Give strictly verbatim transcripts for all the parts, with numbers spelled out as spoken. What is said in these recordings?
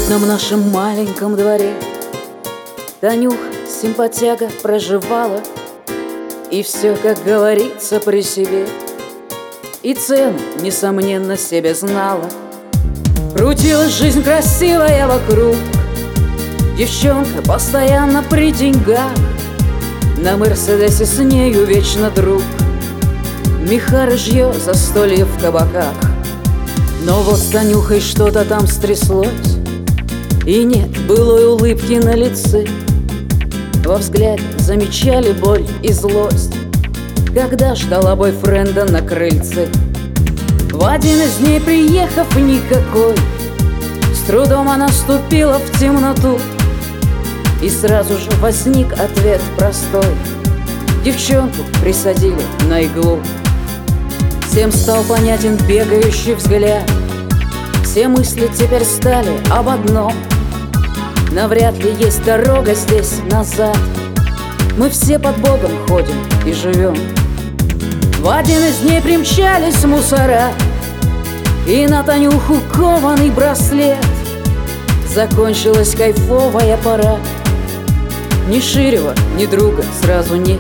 уютном нашем маленьком дворе Танюха, симпатяга, проживала, и все, как говорится, при себе, и цену, несомненно, себе знала. Крутилась жизнь красивая вокруг, девчонка постоянно при деньгах, на Мерседесе с нею вечно друг, меха рыжье, застолье в кабаках. Но вот с Танюхой что-то там стряслось, и нет былой улыбки на лице. Во взгляде замечали боль и злость, когда ждала бойфренда на крыльце. В один из дней, приехав никакой, с трудом она ступила в темноту, и сразу же возник ответ простой: девчонку присадили на иглу. Всем стал понятен бегающий взгляд, все мысли теперь стали об одном: навряд ли есть дорога здесь назад. Мы все под Богом ходим и живем. В один из дней примчались мусора, и на Танюху кованый браслет. Закончилась кайфовая пора, ни Ширева, ни друга сразу нет.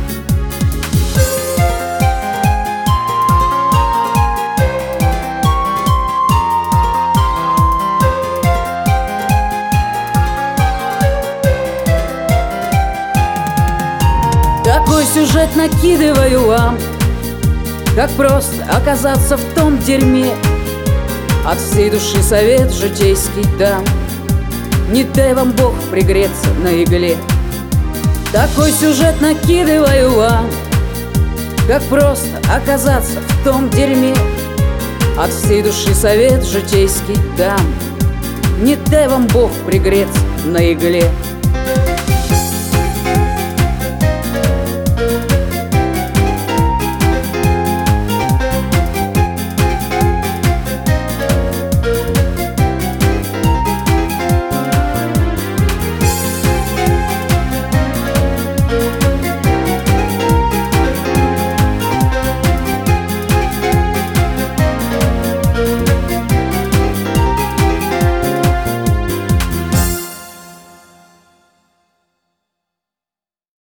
Такой сюжет накидываю вам, как просто оказаться в том дерьме. От всей души совет житейский дам: не дай вам Бог пригреться на игле. Такой сюжет накидываю вам, как просто оказаться в том дерьме. От всей души совет житейский дам: не дай вам Бог пригреться на игле.